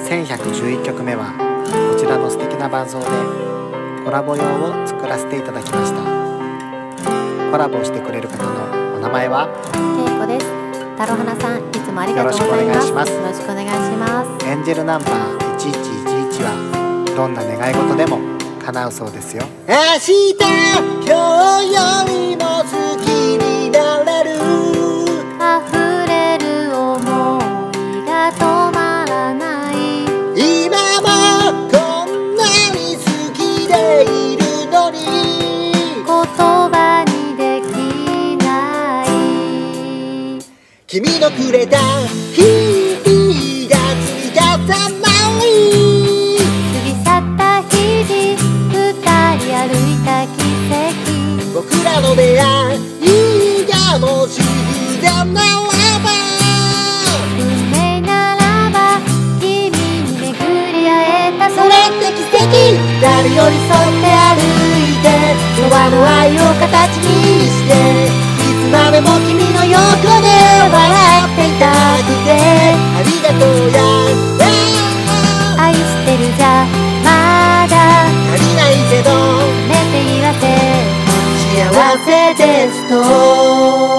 1111曲目はこちらの素敵な伴奏でコラボ用を作らせていただきました。コラボしてくれる方のお名前はけいこです。太郎花さん、いつもありがとうございます。よろしくお願いします。 エンジェルナンバー1111はどんな願い事でも叶うそうですよ。 明日今日よりも好きになれる溢れる想いが止まらない。 今もこんなに好きでいるのに言葉にできない。 君のくれた日々が積み重なり過ぎ去った日々、二人歩いた奇跡。 僕らの出会いがもし偶然ならば運命ならば君に巡り会えた。 それって奇跡。 二人寄り添って歩いて永遠の愛を形にして、 いつまでも君の横で笑っていたくて、 ありがとうや愛してるじゃまだ足りないけどねって言わせ、 幸せですと